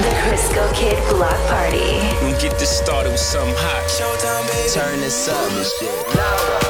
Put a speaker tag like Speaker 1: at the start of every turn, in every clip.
Speaker 1: The Crisco Kid Block Party.
Speaker 2: We get this started with something hot. Showtime, baby. Turn this up and shit. Louder.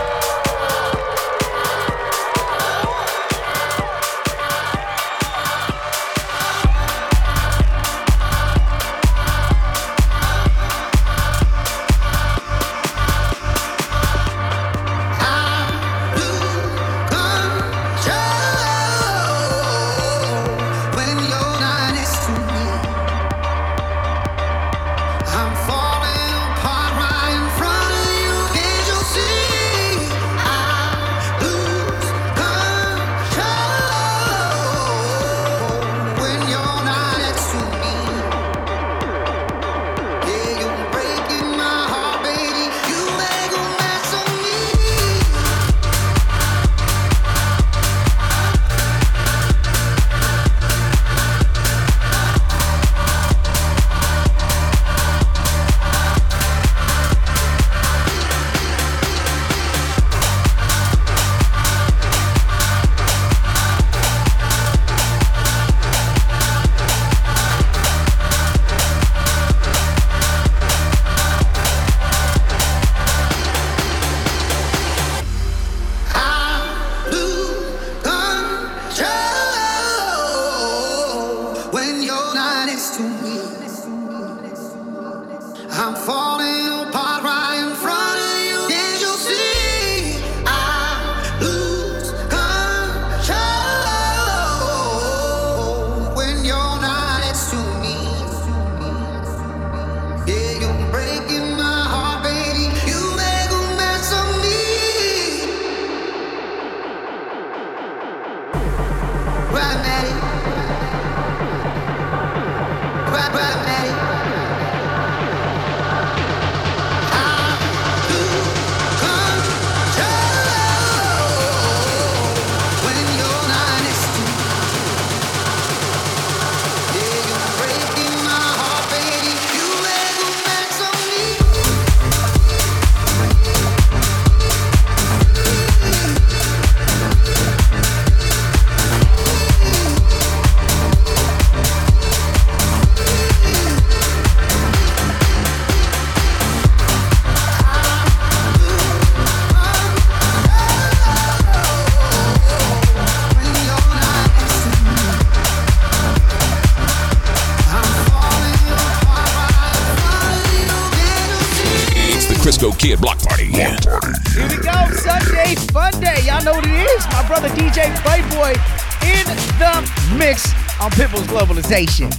Speaker 3: Crisco Kid Block Party.
Speaker 4: Here we go, Sunday Fun Day. Y'all know what it is. My brother DJ Playboy in the mix on Pitbull's Globalization.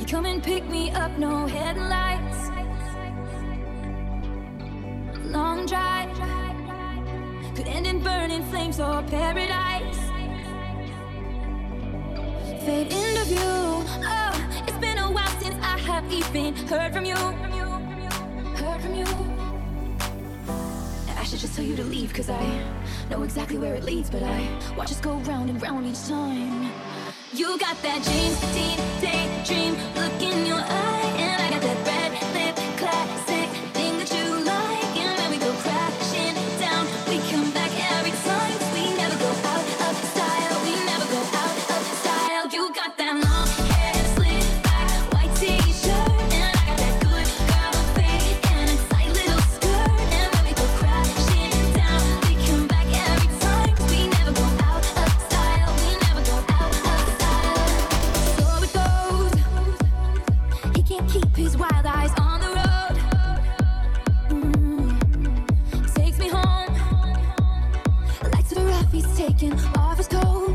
Speaker 5: come and pick me up, no headlights. Long drive could end in burning flames or paradise. Fade into view. Oh, it's been a while since I have even heard from you. Heard from you. I should just tell you to leave, cause I know exactly where it leads, but I watch us go round and round each time. You got that James Dean daydream look in your eye, and I got that red lip classic thing that you like. And when we go crashing down, we come back every time. 'Cause we never go out of style. We never go out of style. You got that long hair, slick back, white t-shirt, and I got that good girl fade and a tight little skirt. And when we go crashing down, we come back every time. 'Cause we never go out of style. We never go out of style. So it goes. He can't keep his wild eyes on the road. Takes me home. Lights of a rough, he's taking off his coat.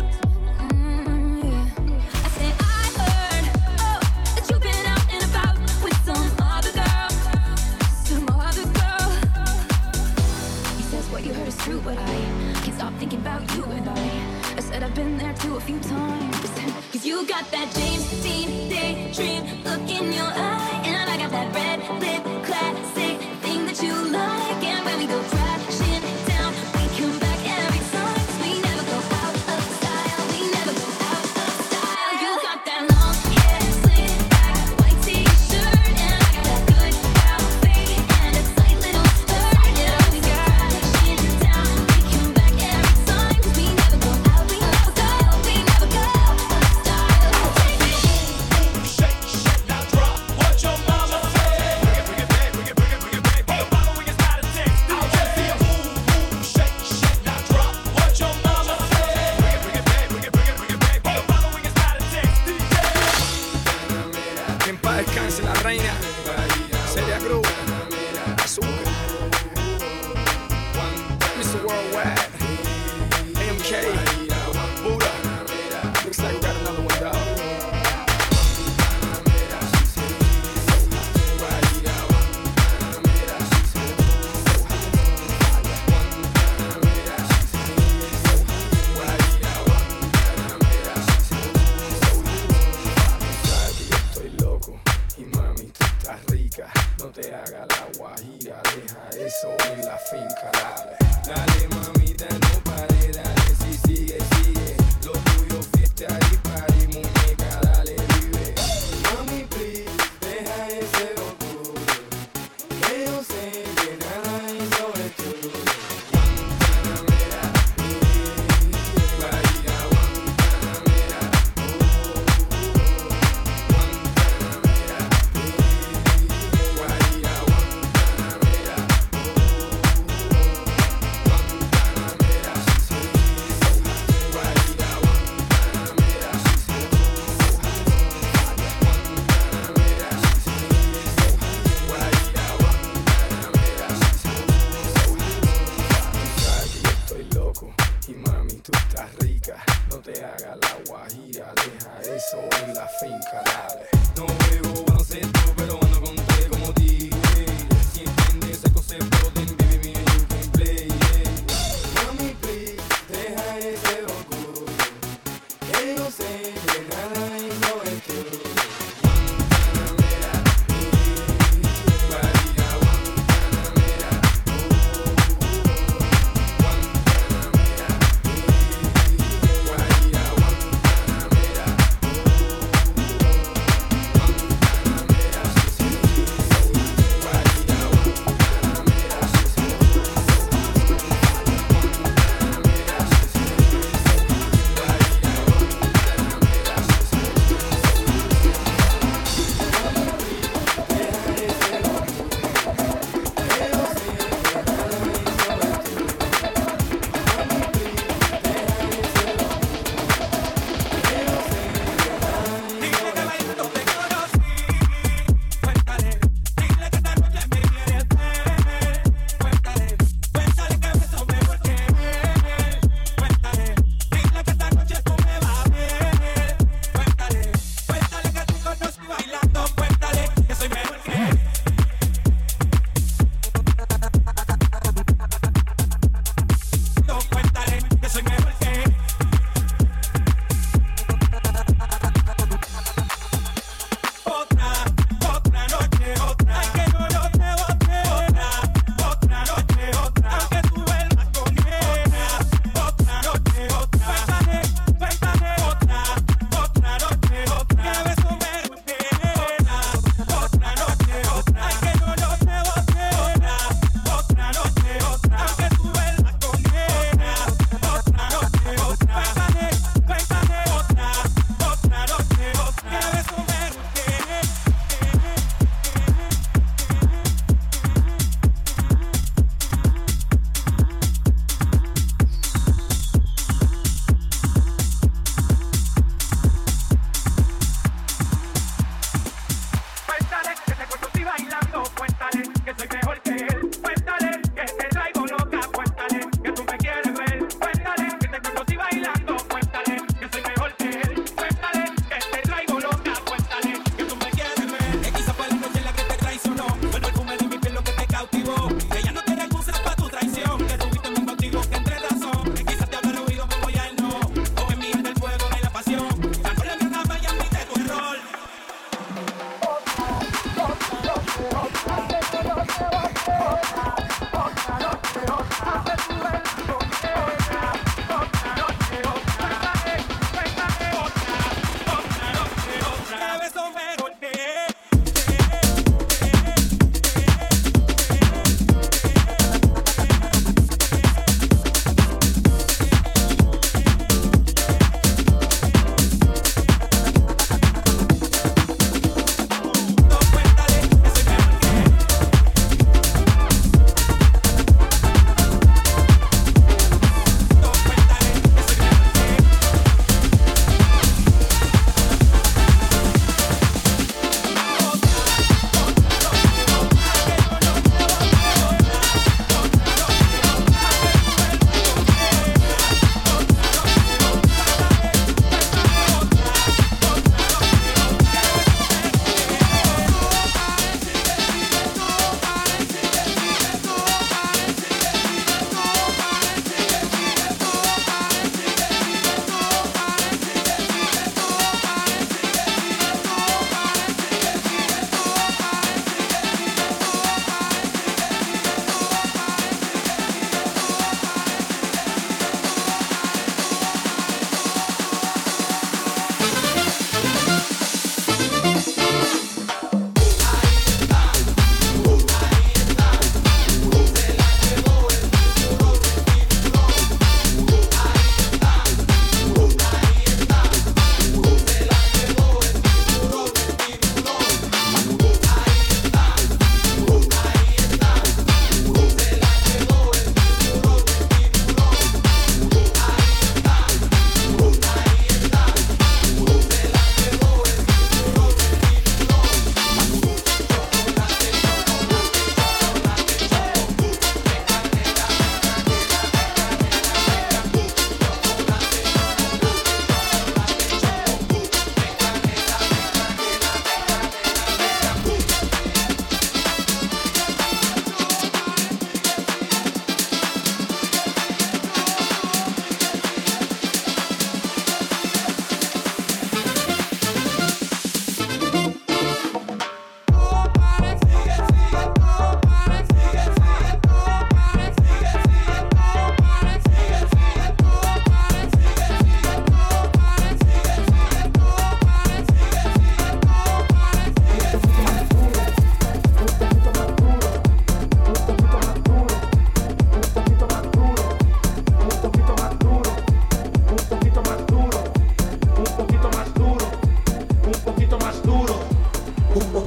Speaker 5: I said I heard, oh, that you've been out and about with some other girl. Some other girl. He says what you heard is true, but I can't stop thinking about you. And I said I've been there too a few times. 'Cause you got that James Dean daydream look in your eye, and I got that red lip classic thing that you like. And when we go crashing down, we come back every time. 'Cause we never go out of style. We never go out of style. You got that long hair, slick back, white t-shirt, and I got that good girl fade and a tight little skirt. And when we go crashing down, we come back every time. 'Cause we never go out. We never go. We never go out of style.
Speaker 6: Shake, shake, now drop what your mama said. Bring it back, bring it back, bring it back. The following is not a text. I'll just be a boom, boom. Shake, shake, now drop what your mama said. Bring it back, bring it back, bring it back. The following is not a text.
Speaker 2: Que en paz descanse la reina Celia Cruz, Azúcar, Mr. Worldwide, AMK, Buddha. Looks like we got another one, dog. Sabes que yo estoy loco y mami tú estás rica. No te hagas la guajira, deja eso en la finca, dale. Dale mamita, no pare, dale, si sigue, sigue. Lo tuyo fiesta y party, muñeca, dale, vive. Mami, please, deja ese orgullo, que yo sé que nada hizo esto. Guantanamera, Bahía, Guantanamera, Guantanamera, Bahía, Guantanamera, Sabes que yo estoy loco y mami tú estás rica. No te hagas la guajira, deja eso en la finca, dale. No juego baloncesto, pero ando con tres como DJ. Si entiendes el concepto, then baby me you can play. Mami please, deja ese orgullo, que yo sé que nada hizo esto. Guantanamera, Bahía, Guantanamera, Guantanamera, Bahía, Guantanamera, Guantanamera.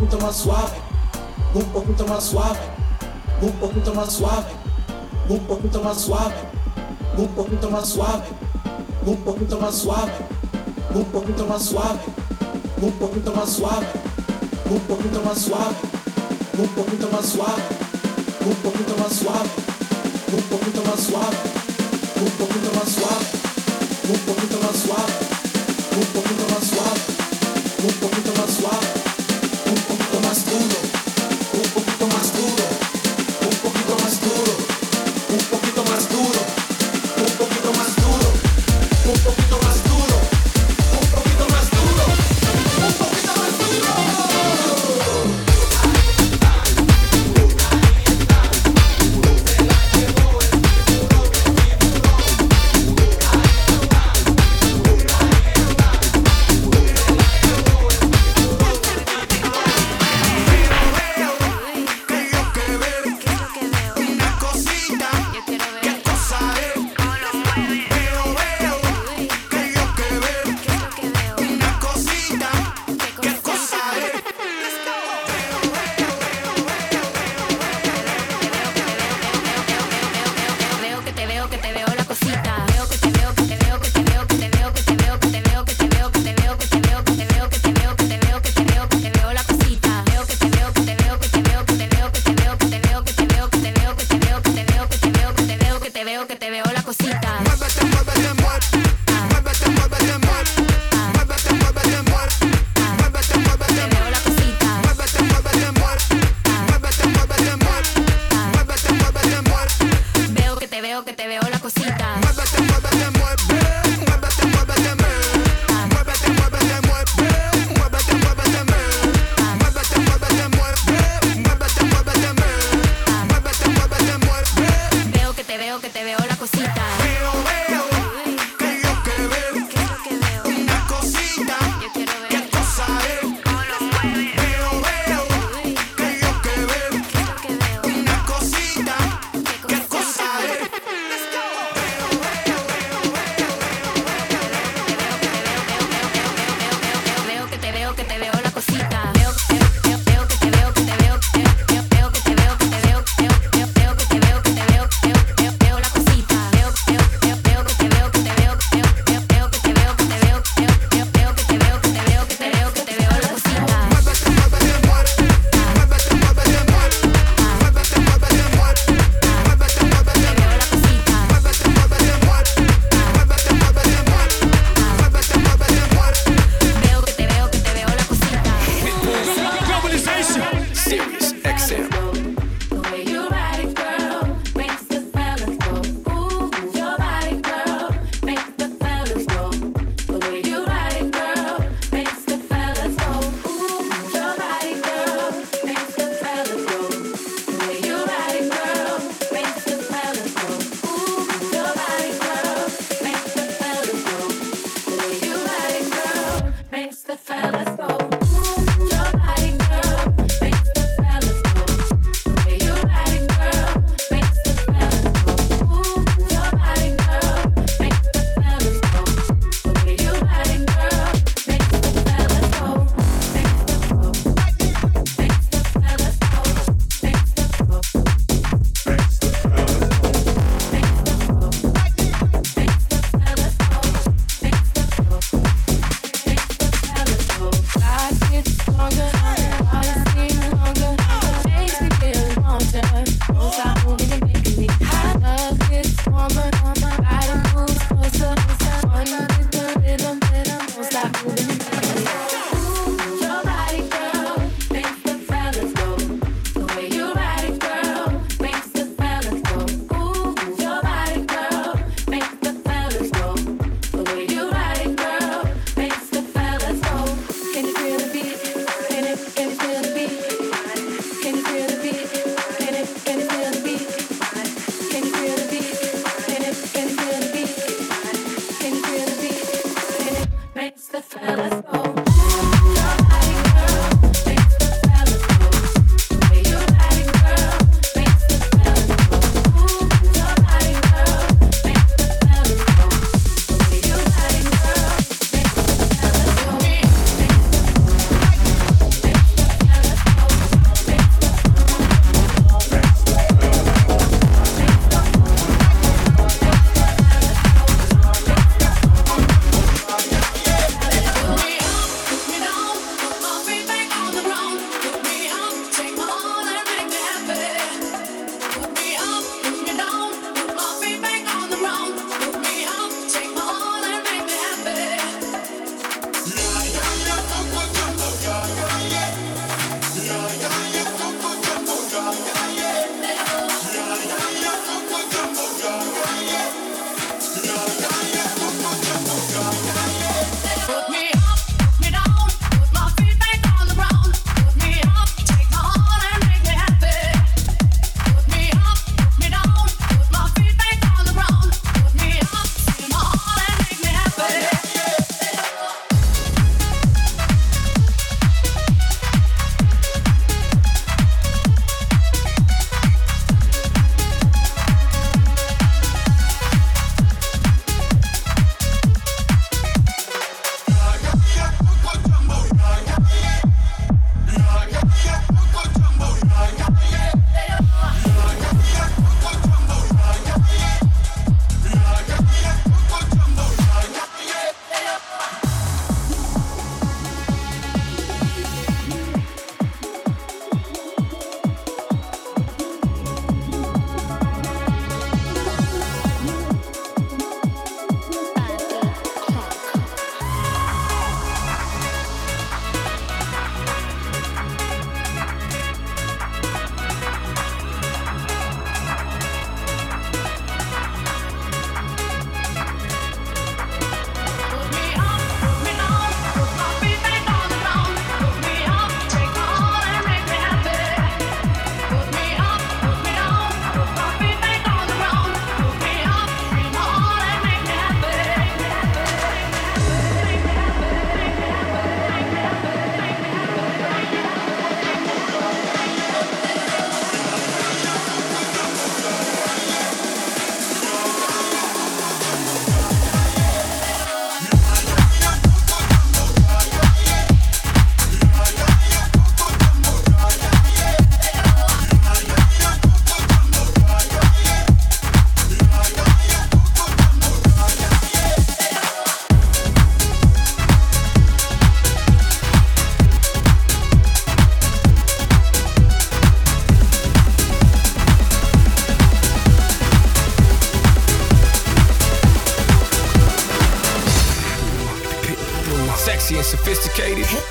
Speaker 7: poquito más suave, un poquito más suave, un poquito más suave, un poquito más suave, un poquito más suave, un poquito más suave, un poquito más suave, un poquito más suave, un poquito más suave, un poquito más suave, un poquito más suave, un poquito más suave, un poquito más suave, un poquito más suave, un poquito más suave, un poquito más suave, un poquito más duro, un poquito más duro, un poquito más duro, un poquito más duro, un poquito más duro, un poquito más duro, un poquito más duro, un poquito más duro.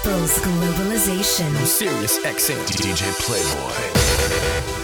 Speaker 1: Pitbull's Globalization.
Speaker 2: Sirius XM.
Speaker 3: DJ Playboy.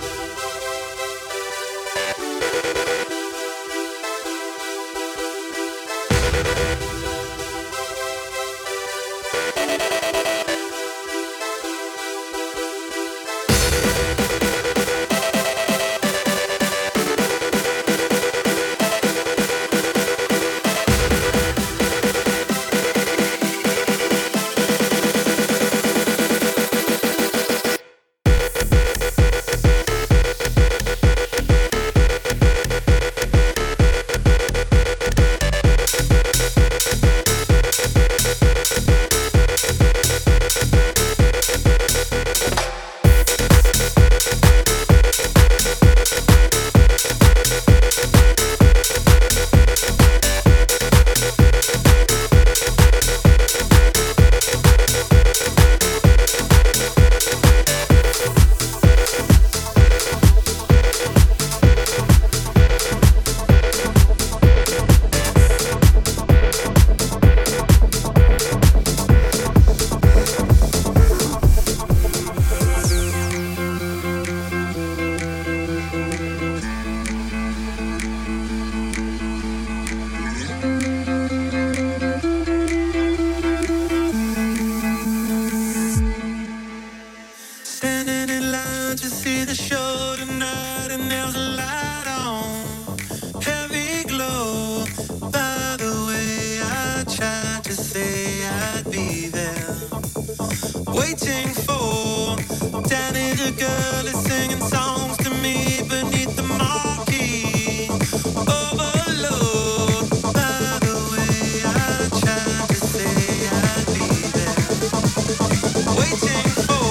Speaker 6: Waiting for Danny, the girl is singing songs to me beneath the marquee. Overload. By the way, I tried to say I'd be there. Waiting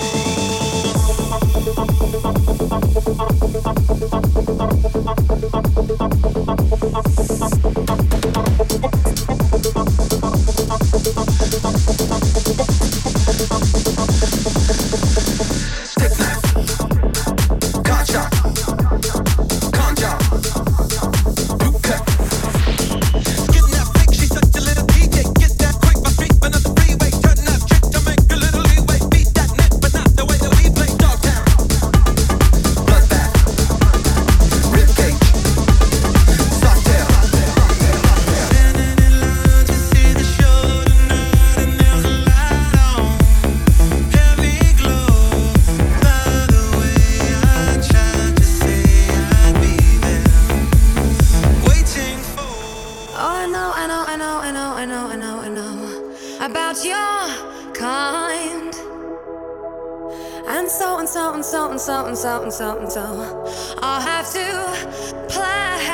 Speaker 6: so I'll have to play.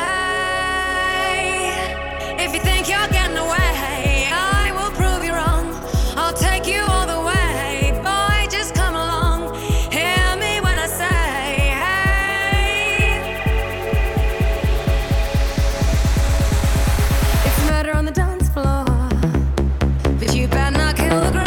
Speaker 6: If you think you're getting away, I will prove you wrong. I'll take you all the way. Boy, just come along. Hear me when I say, hey. It's murder on the dance floor, but you better not kill the groove.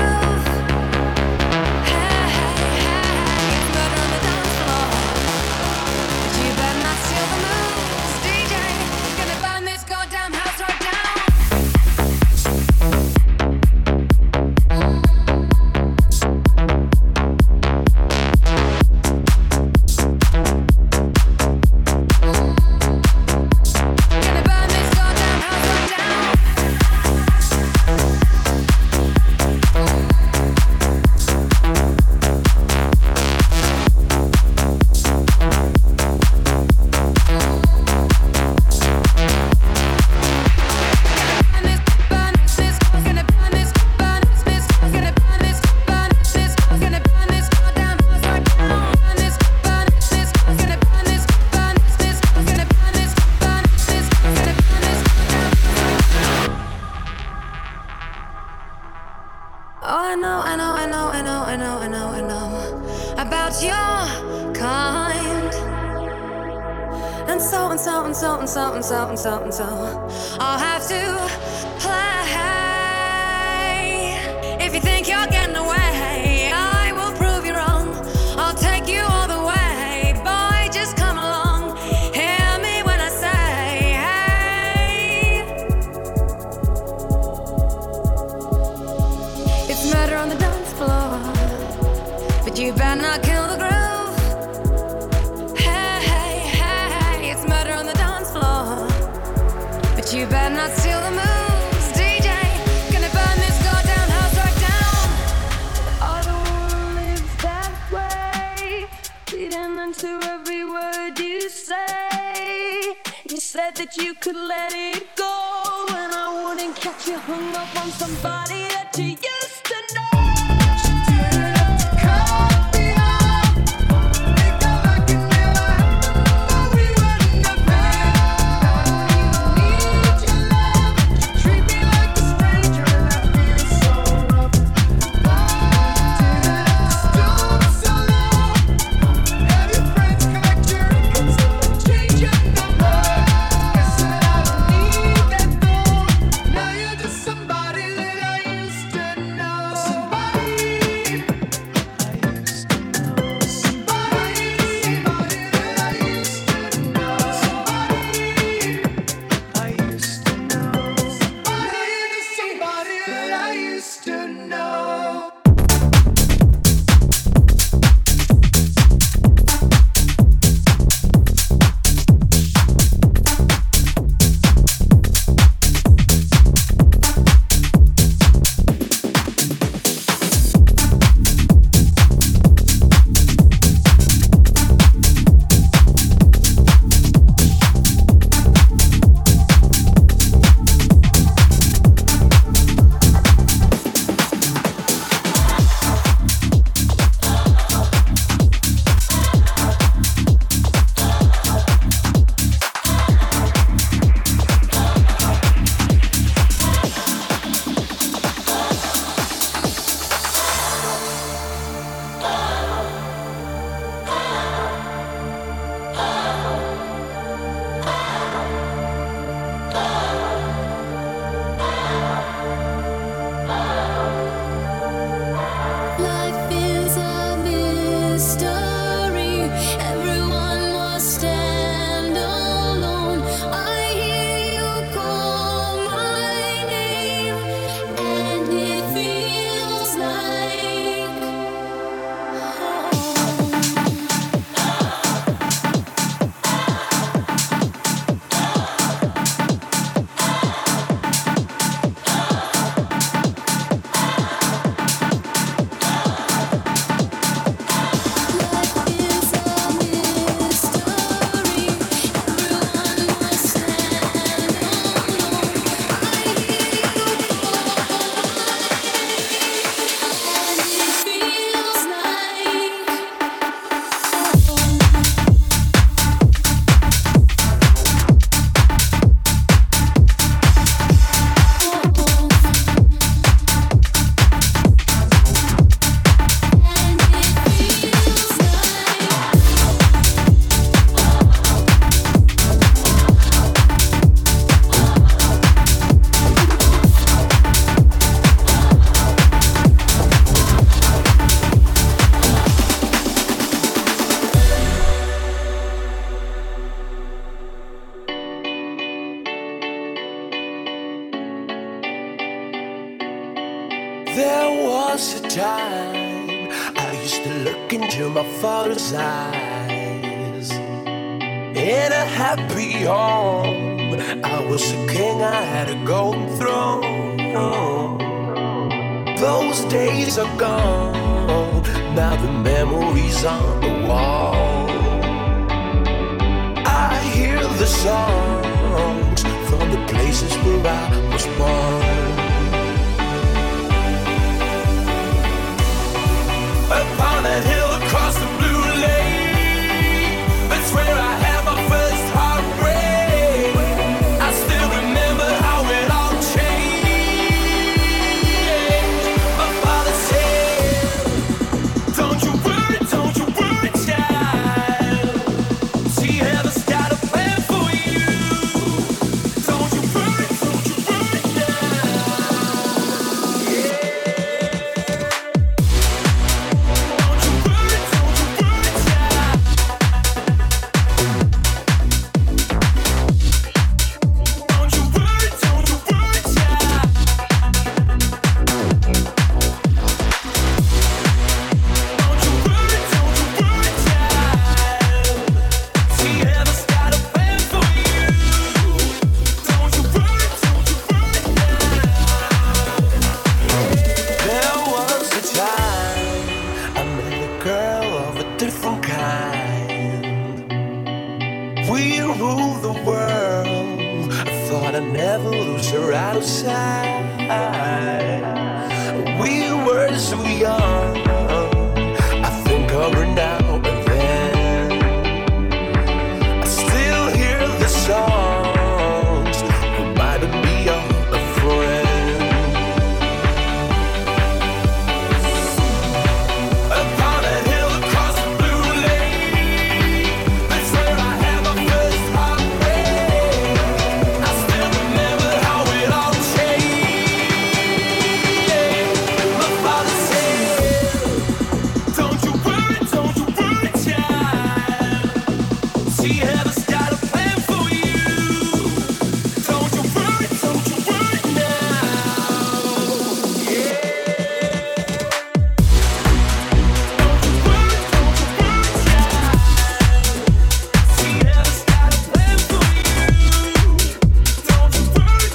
Speaker 6: So I'll have to play. If you think you're getting away, I will prove you wrong. I'll take you all the way. Boy, just come along. Hear me when I say, hey. It's murder on the dance.
Speaker 5: but you better not kill the groove. Hey, hey, hey, it's murder on the dance floor, but you better not steal the moves. DJ, gonna burn this goddamn house right down. I don't wanna live that way, bleeding into every word you say. You said that you could let it go, and I wouldn't catch you hung up on somebody that you used to know. She didn't have to cut me off, make out like it never happened, but we wouldn't have met. I don't even need your love, you treat me like a stranger, and I feel so rough. Didn't have to stoop so low, have your friends collect your records, change your number. Guess that I don't need that phone. Now you're just somebody that I used to know. Somebody I used to know. Somebody that I used to know. Somebody I used to know. Now you're just somebody that I used to know. Life is a mystery. Everyone must stand alone. I hear you call my name, and it feels like home. Life is a mystery. Everyone must stand alone. I hear you call my name, and it feels like home.
Speaker 3: There was a time I used to look into my father's eyes. In a happy home, I was a king, I had a golden throne. Those days are gone, now the memories on the wall. I hear the songs from the places where I was born. Upon a hill across the blue lake, that's where I had my first heartbreak. I still remember how it all changed. My father said, don't you worry, child. See, heaven's got a plan for you. Don't you worry, child. never lose her out of sight. We were so young, I think of her now and then. I still hear the songs reminding me of a friend. Upon a hill across the blue lake, that's where I had my first heartbreak. I still remember how it all changed. My father said, don't you worry, child. She heaven's got a plan for you. Don't you worry now. Yeah. Don't you worry, child. She heaven's got a plan for you. Don't you worry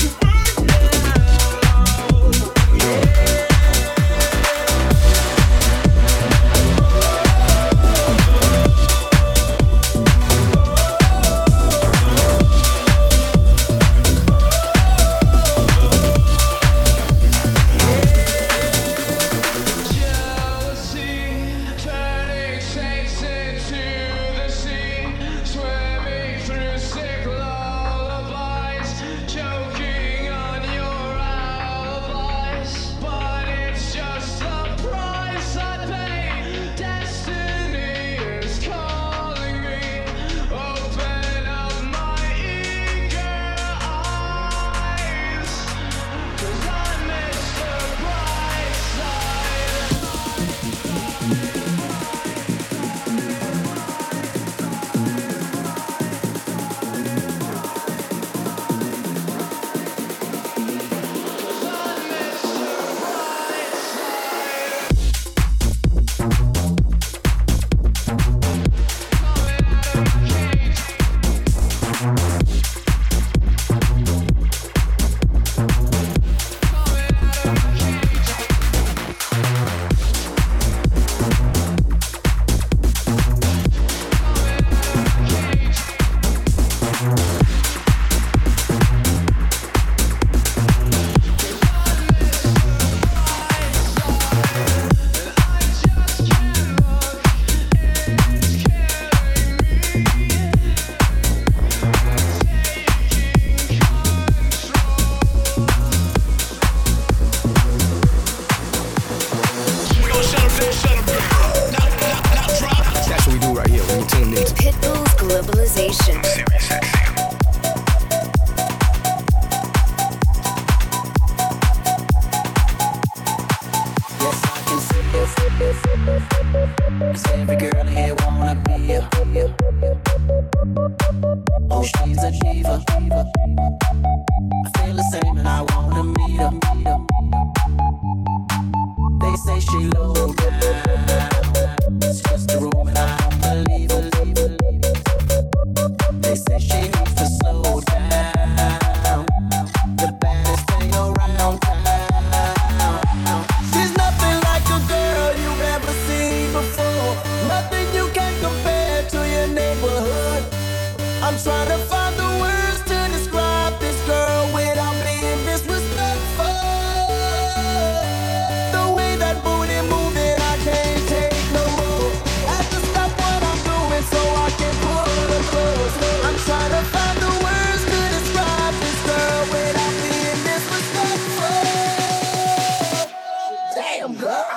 Speaker 2: Turning saints into the sea, swimming through sick lullabies, choking on your alibis. But it's just the price I pay. Destiny is calling me. Open up my eager eyes, 'cause I miss the bright side.
Speaker 8: That's what we do right here when you tune in.
Speaker 1: Pitbull's Globalization.
Speaker 7: Yes, I can see it. 'Cause every girl here wanna be a. Oh, she's a diva. I feel the same and I wanna meet her. They say she low down. It's just a room and I don't believe her. They say she needs to slow down. The baddest thing around town. She's nothing like a girl you've ever seen before. Nothing you can compare to your neighborhood. I'm trying to find the words to describe this girl without being disrespectful. The way that booty moving, I can't take no more. Have to stop what I'm doing so I can pull her close. I'm trying to find the words to describe this girl without being disrespectful. Damn girl.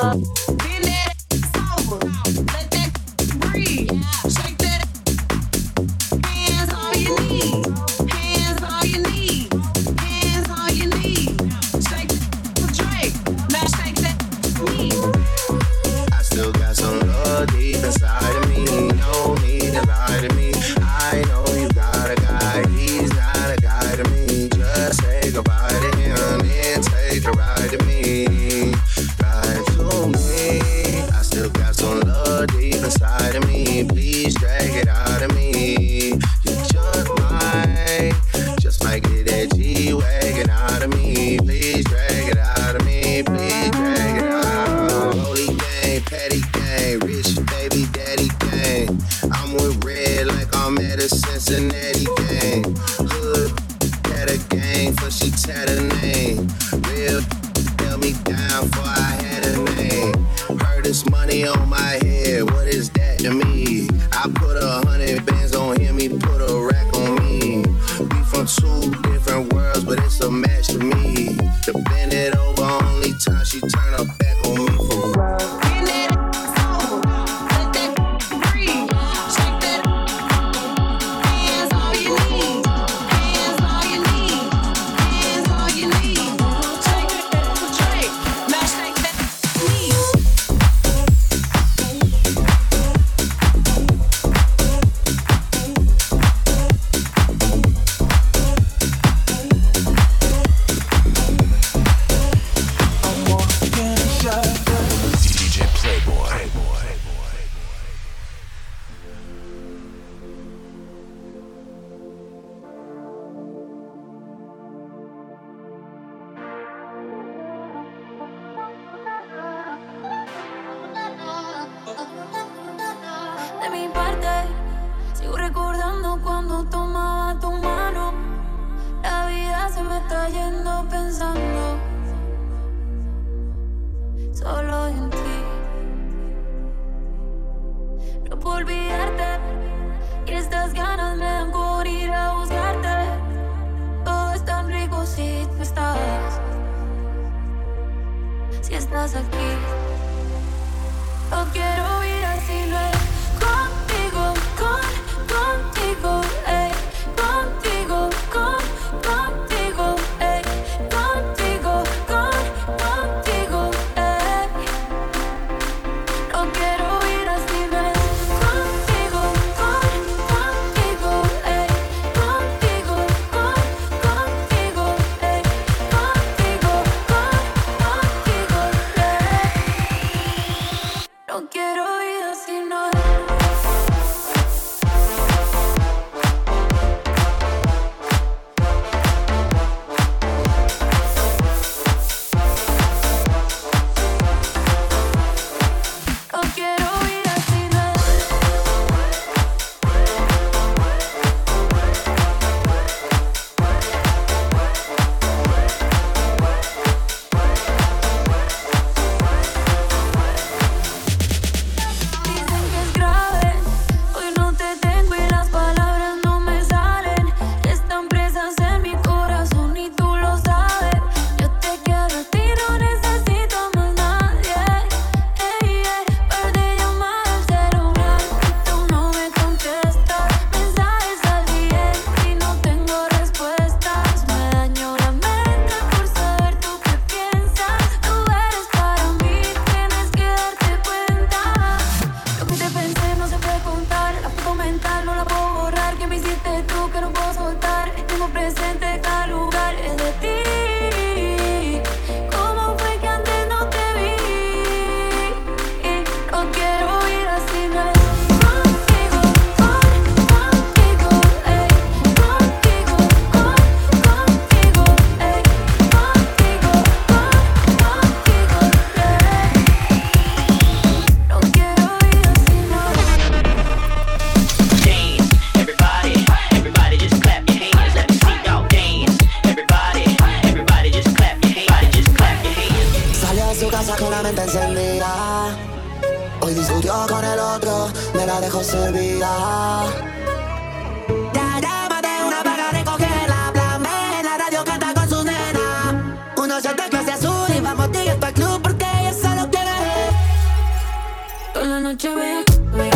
Speaker 9: Se te clase azul y vamos directo al club porque ella solo quiere.
Speaker 5: noche voy a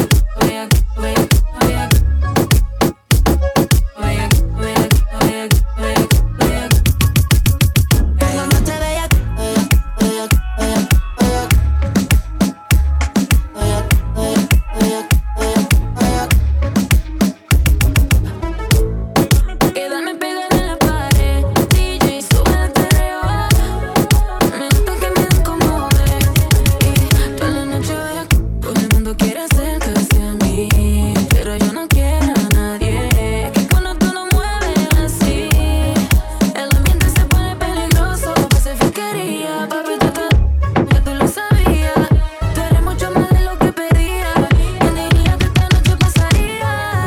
Speaker 5: quedarme pegada en la pared. DJ, sube el perreo. Me gusta que me descomode. Y toda la noche voy a... Todo el mundo quiere acercarse a mí, pero yo no quiero a nadie. Que cuando tú lo mueves así, el ambiente se pone peligroso. Pase fisquería, papi, ya tú lo sabías. Tú eres mucho más de lo que pedía. ¿Quién diría que esta noche pasaría?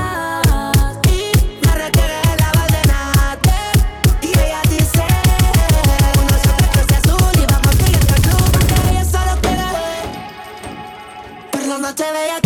Speaker 9: Me requiere la valdenate y ella dice: nosotros tres azul y vamos directo al club porque ella solo quiere por la noche bella.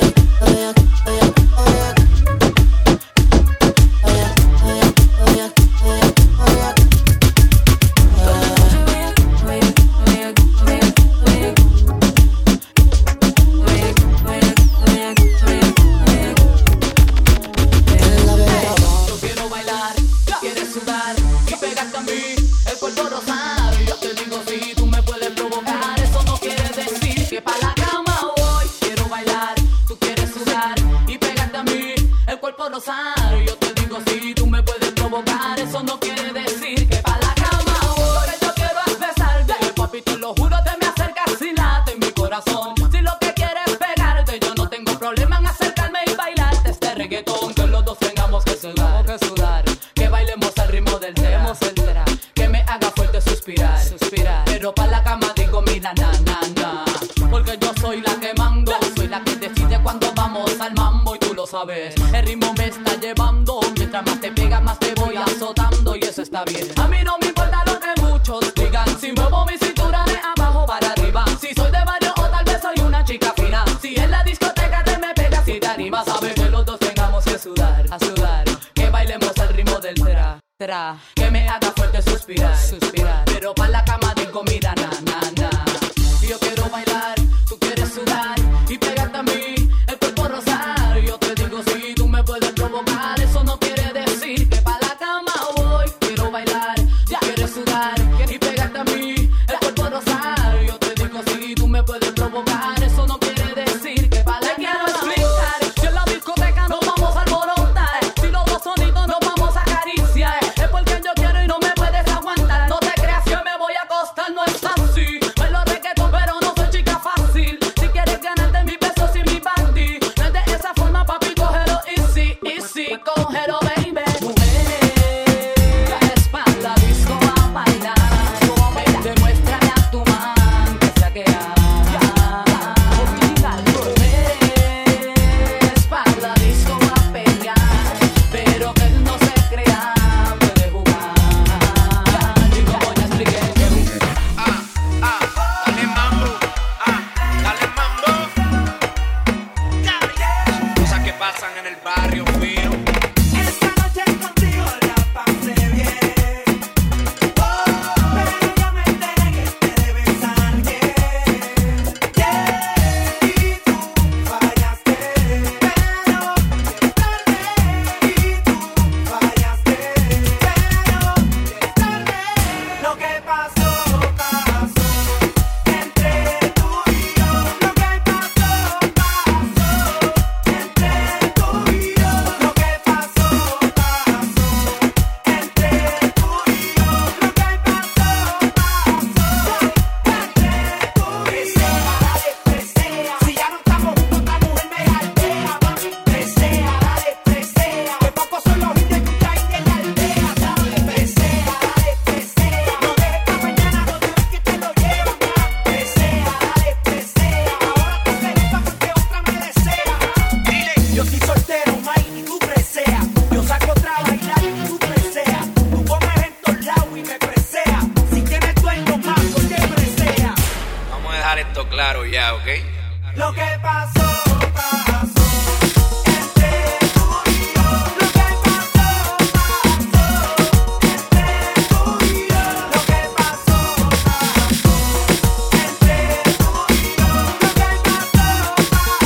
Speaker 10: Yo quiero bailar, quieres sudar y pegarte a mí, el cuerpo rosado. Y yo te digo si tú me puedes provocar, eso no quiere decir que pa' la cama voy. Quiero bailar, tú quieres sudar y pegarte a mí, el cuerpo rosado. Y yo te digo si tú me puedes provocar, eso no quiere decir que pa' la cama voy. Lo que yo quiero es besarte, papi, te lo juro, te me acercas y late en mi corazón. Si lo que quieres es pegarte, yo no tengo problema en acercarme y bailarte este reggaetón. Que los dos tengamos que sudar, que bailemos al ritmo del tema, que me haga fuerte suspirar, pero pa' la cama digo mira na na na, porque yo soy la que mando, soy la que decide cuando vamos al mambo y tú lo sabes, el ritmo me está llevando, mientras más te pegas más te voy azotando y eso está bien. A mí no me importa lo que muchos digan, si muevo mi cintura de abajo para arriba, si soy de barrio o tal vez soy una chica fina, si en la discoteca te me pegas y te animas, sabes que los dos tengamos que sudar, que bailemos al ritmo del tra, que me haga fuerte suspirar, pero pa' la cama digo mira na na na. Yo quiero bailar, tú quieres sudar y pegarte a mí, el cuerpo rosado. Yo te digo si tú me puedes provocar, eso no quiere decir que pa' la cama voy. Quiero bailar, quieres sudar y pegarte a mí, el cuerpo rosado. Yo te digo si tú me puedes provocar, eso no quiere decir que pa' la cama voy. Si en la discoteca nos vamos a alborotar, si los dos sonidos nos vamos a acariciar, es porque yo quiero y no me puedes aguantar. No te creas que me voy a acostar, no es así. Bailo reggaetón pero no soy chica fácil. Si quieres ganarte mis besos y mi panty, no es de esa forma, papi, cógelo easy, cógelo, baby. Mujer, es pa' la disco a bailar. Demuéstrame a tu man que sea que es pa' la disco a pegar, pero que él no se crea, puede jugar. Digo, voy a explicar que
Speaker 6: Dale mambo, dale mambo. Cosas que pasan en el barrio, fino.
Speaker 9: Esta noche contigo la pasé bien. Oh, pero yo me enteré que te debes a alguien. Y tú fallaste, pero es tarde. Y tú fallaste, pero es tarde. Lo que pasó, pasó entre tú y yo. Lo que pasó, pasó entre tú y yo. Lo que pasó, pasó entre tú y yo. Lo que pasó, pasó entre tú y yo. Dale, presea. Si ya no estamos juntos, esta mujer me aldea. Mami, presea, dale, presea. Que pocos son los indios que usted hay en la aldea. Dale, presea, dale, presea. No dejes que mañana no digas que te lo llevan. Presea, dale, presea. Ahora tú celebras porque otra me desea. Dile, yo soy soltero, Mike, y tú presea. Yo saco otra a bailar y tú presea. Tú comes en todos lados y me presea. Si tienes dueño más, porque presea.
Speaker 6: Vamos a dejar esto claro ya, ¿ok?
Speaker 9: Lo que pasó, pasó entre tú y yo. Lo que pasó, pasó entre tú y yo. Lo que pasó, pasó entre tú y yo. Lo que pasó, pasó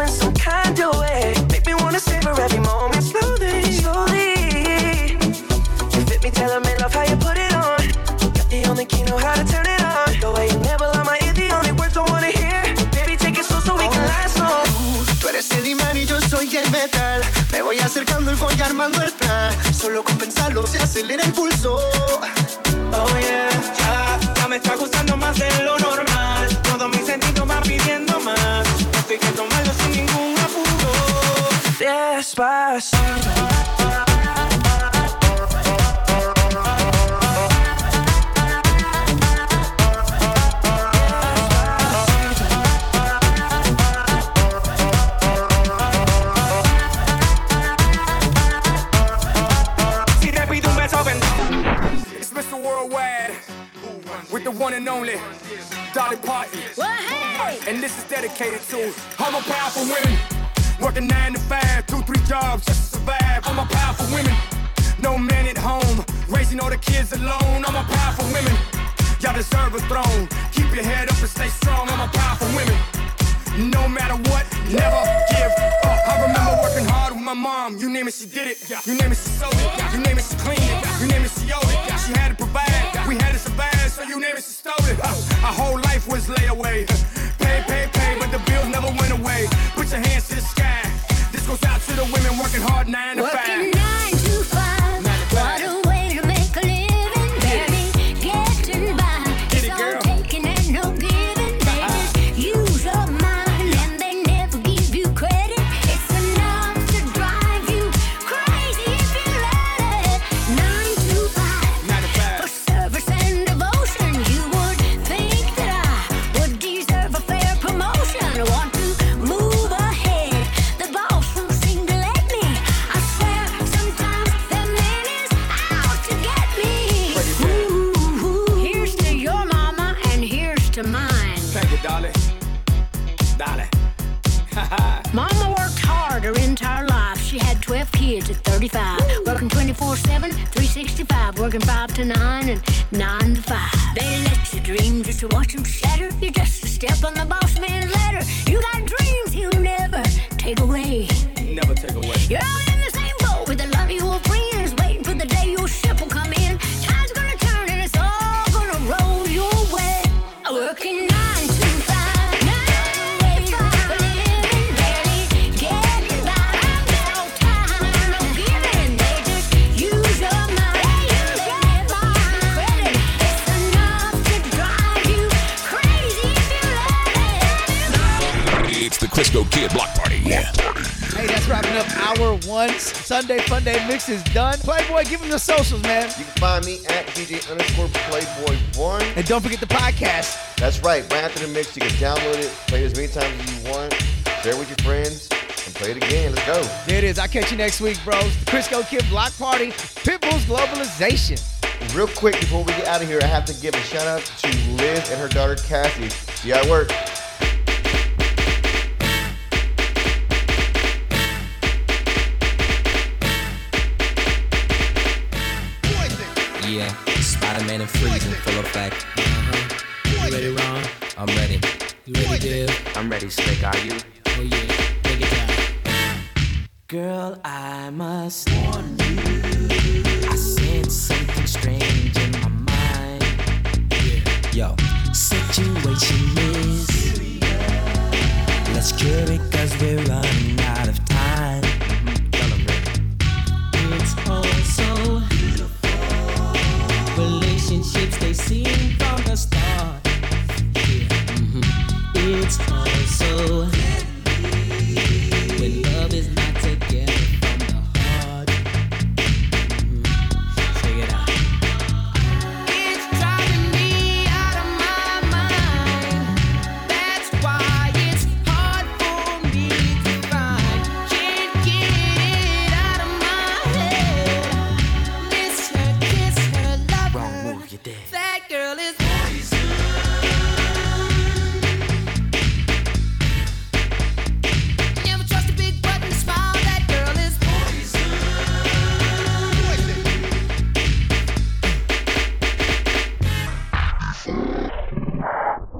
Speaker 3: in some kind of way. Make me wanna savor every moment slowly, slowly. You fit me, tell me love how you put it on. Got the only key, know how to turn it on. The way you never lie my ear, the only words I wanna hear. Baby, take it slow so we can last long.
Speaker 11: Tú eres el imán y yo soy el metal. Me voy acercando y voy armando el plan. Solo con pensarlo se acelera el pulso.
Speaker 9: Oh yeah, ya me está gustando más de lo normal. Todo mi sentido va pidiendo más. Esto hay que tomarlo sin ningún apuro.
Speaker 3: Despacito.
Speaker 2: With the one and only Dolly Parton. And this is dedicated to all my powerful women. Working 9 to 5, 2, 3 jobs just to survive. All my powerful women. No man at home, raising all the kids alone. All my powerful women. Y'all deserve a throne. Keep your head up and stay strong. All my powerful women. No matter what, never give up. I remember working hard with my mom. You name it, she did it. You name it, she sold it. You name it, she cleaned it. You name it, she owed it. She had to provide. We had to survive, so you name it, she stole it. Our whole life was layaway. Pay, but the bills never went away. Put your hands to the sky. This goes out to the women working hard 9 to 5.
Speaker 5: Working 9 to 5. What a way to make a living. Barely getting by. It's all taking and no giving. They just use your mind and they never give you credit. It's enough to drive you crazy if you let it. 9 to 5. For service and devotion, you would think that I would deserve a fair promotion. I want to move ahead. The boss won't seem to let me. I swear sometimes the man is out to get me. Ooh, here's to your mama and here's to mine.
Speaker 2: Thank you, Dolly. Dolly.
Speaker 5: Mama worked hard her entire life. She had 12 kids at 35. Working 24/7, 365. Working 5 to 9 and 9 to 5. They let you dream just to watch them shatter. You're just a step on the boss man's ladder. You got dreams he'll never take away.
Speaker 2: Never take away.
Speaker 5: You're all in the same boat with a lot of your friends, waiting for the day your ship will come in. Time's gonna turn and it's all gonna roll your way. Working 9 to 5. 9 to 5. Living, barely getting by. No time, no giving. They just use your mind. They never credit. It's enough to drive you crazy if you let it.
Speaker 12: It's the Crisco Kid Block Party. Yeah.
Speaker 4: Hey, that's wrapping up hour 1. Sunday Fun Day Mix is done. Playboy, give them the socials, man.
Speaker 13: You can find me at DJ_Playboy1.
Speaker 4: And don't forget the podcast.
Speaker 13: That's right. Right after the mix, you can download it, play it as many times as you want, share it with your friends, and play it again. Let's go.
Speaker 4: There it is. I'll catch you next week, bros. The Crisco Kid Block Party, Pitbull's Globalization.
Speaker 13: Real quick, before we get out of here, I have to give a shout out to Liz and her daughter, Cassie. See you at work.
Speaker 14: Yeah, Spider-Man and Freeze in full effect. You ready, Ron? I'm ready. You ready, Dave?
Speaker 15: I'm ready, Slick. Are you?
Speaker 14: Oh yeah, take it down.
Speaker 15: Girl, I must warn you. I sense something strange in my mind.
Speaker 14: Yo,
Speaker 15: Situation is, let's cure it 'cause we're